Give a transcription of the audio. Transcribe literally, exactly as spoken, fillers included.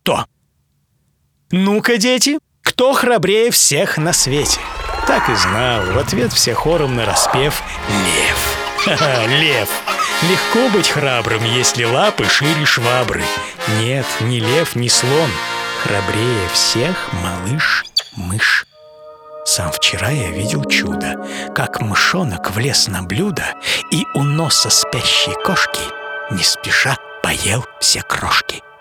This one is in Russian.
кто? Ну-ка, дети, кто храбрее всех на свете? Так и знал, в ответ все хором нараспев: лев. Ха-ха, лев. Легко быть храбрым, если лапы шире швабры. Нет, ни лев, ни слон. Храбрее всех малыш-мышь. Сам вчера я видел чудо, как мышонок влез на блюдо и у носа спящей кошки не спеша поел все крошки.